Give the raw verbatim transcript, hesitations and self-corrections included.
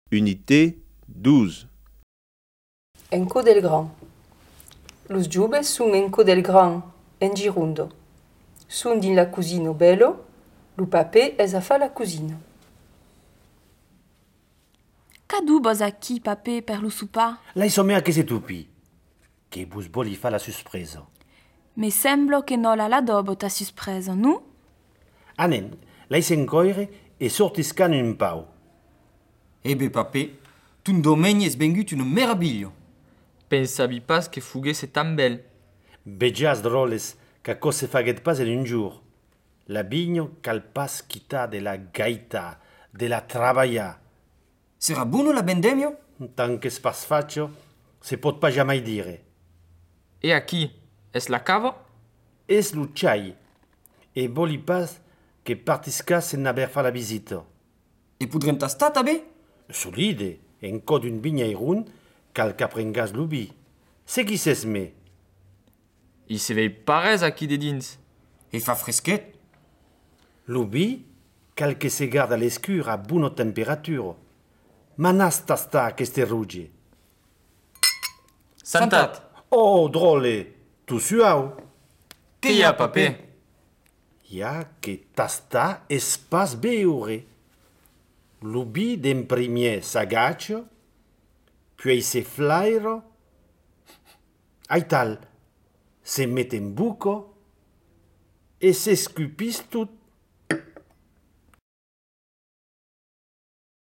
Unité douze. Enco del Gran. Los giubes sun enco del Gran, en girundo. Sun din la cusino bello, lu papé es a fa la cusina. Cadou boz aquí, papé, per lo sopar? Lei so mea che se tupi, che bus boli fa la suspresa. Me semblo che no la l'adobo ta suspresa, nu? Anen, lei s'encoire e sortiscan un pau. Ebe, papé, tu domenni es vengut un meraviglio. Pensavi pas che fughesse tan bel. Begias droles ca cose faguet pas en un jour. La bigno cal pas quita de la gaita, de la travailla. Sera buono la vendemmio? Tant che spas faccio, se pot pas jamais dire. E aquí, es la cava? Es l'ucciai, e boli pas che partiscas en haver fa la visita. E podrem tastar, tabé? Solide, en cod un vigneirun, cal qu'aprengas l'ubi. Seguisses me. I se vei parez aquí de dins. E fa freschet? L'ubi, cal que se garda l'escur a buona temperatura. Manas tasta qu'este ruge. Santat! Oh, drole, tu suau. Che hi ha, papé? Ja que tasta es pas beure. L'ubi d'en premier s'agacha, puis se flairo. Aital, se met en buco e s'escupis tout.